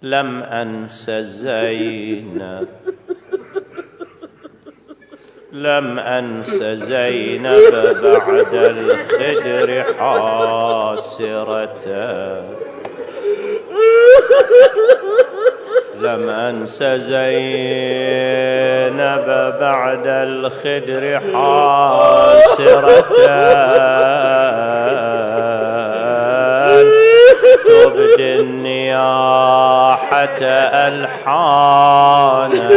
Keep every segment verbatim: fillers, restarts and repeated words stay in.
لم أنس زينب لم أنس زينب بعد الخدر حاسرة لم أنس زينب بعد الخدر حاسرة تبدي النياحة ألحانا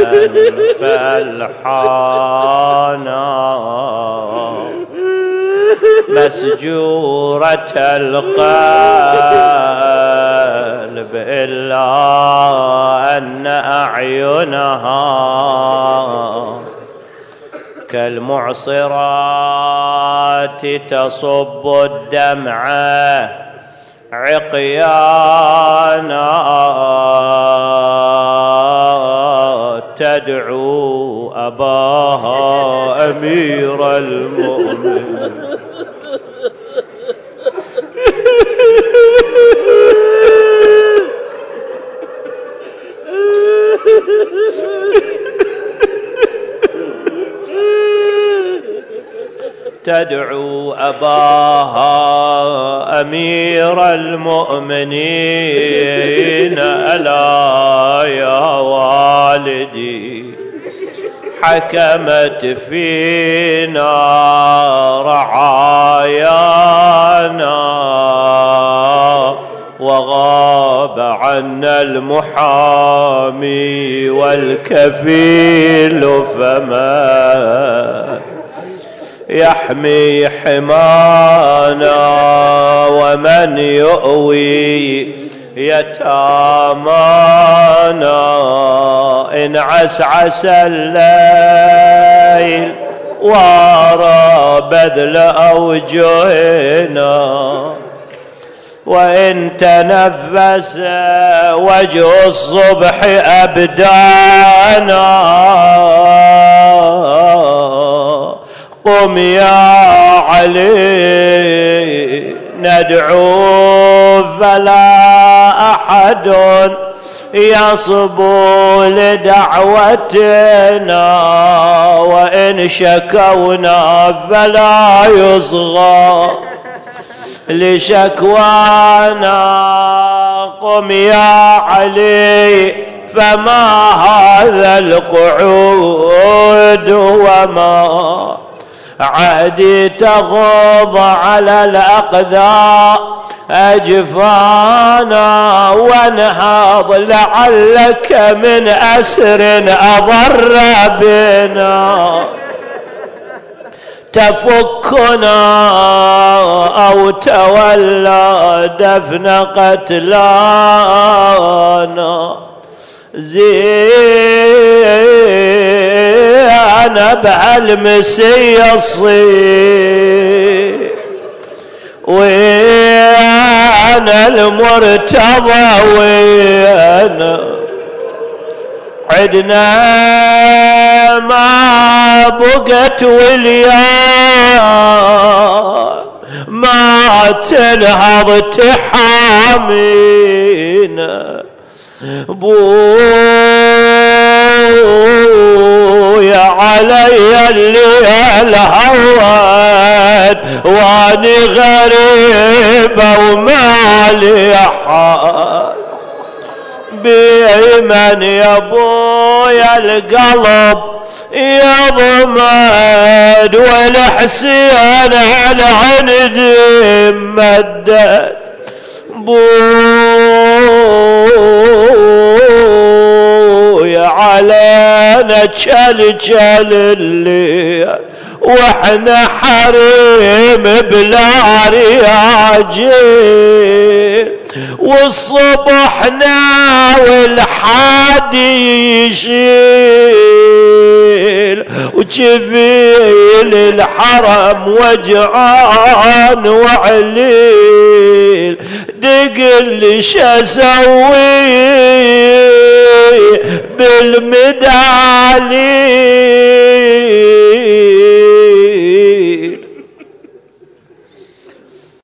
فألحانا مسجورة القلب إلا أن أعينها كالمعصرات تصب الدمعة عقيانا تدعو أباها أمير المؤمنين تدعو أباها أمير المؤمنين ألا يا والدي حكمت فينا رعايانا وغاب عنا المحامي والكفيل فما يحمي حمانا ومن يؤوي يتامانا إن عسعس الليل وارى بذل أوجهنا وإن تنفس وجه الصبح أبدانا قم يا علي ندعو فلا أحد يصبو لدعوتنا وإن شكونا فلا يصغى لشكوانا قم يا علي فما هذا القعود وما عهدي تغض على الأقذاء أجفانا وانهض لعلك من أسر أضر بنا تفكنا أو تولى دفن قتلانا زينب هالمسي الصيح وانا المرتضى وانا عدنا ما بقت واليوم ما تنهض تحامينا بويا علي الليل هواد واني غريبة ومالي حال بمن يا بويا القلب يضمد والحسين على عندي مدد بويا علينا تشل تشل الليل واحنا حريم بلا رياجيل والصبح ناوي الحادي يشيل وجبيل الحرم وجعان وعليل دقل شسوي بالمدالي